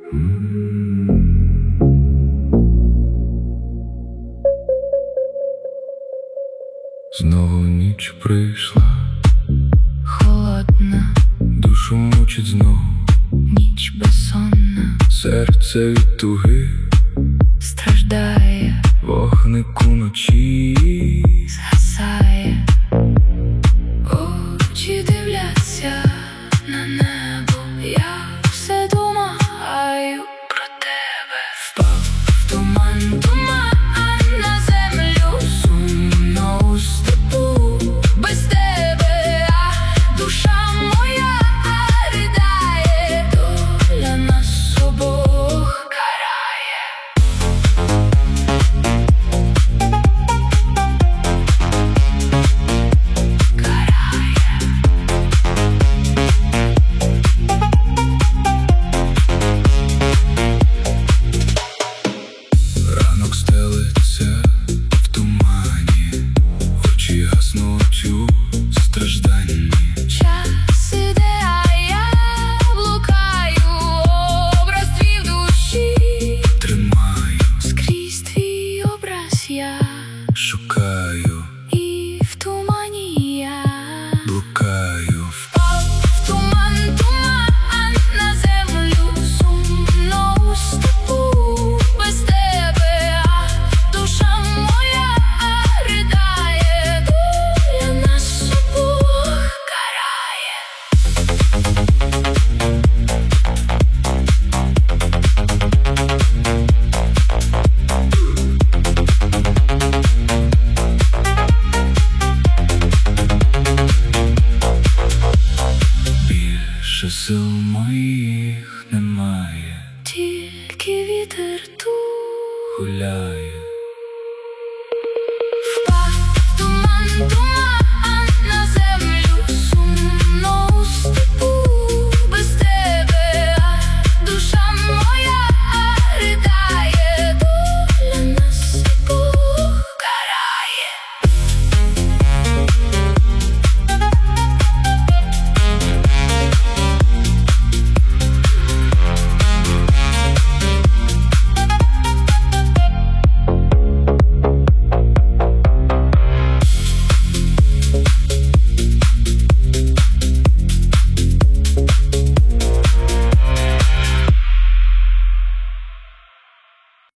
Знову ніч прийшла, холодна, душу мучить знову, ніч безсонна, серце від туги страждає, вогник уночі згасає, очі дивляться на небо, я все думаю про тебе. Впав в туман, туман на землю, сумно у степу без тебе, а душа моя ридає, доля нас обох карає. Ранок стелиться в тумані, очі гаснуть у стражданні. Час іде, а я блукаю, образ твій в душі Тримаю, скрізь твій образ я, шукаю, і в тумані я блукаю. впав в туман, туман на землю, сумно у степу без тебе, а душа моя ридає, доля нас обох карає. Більше сил моїх немає, Тільки вітер тут гуляє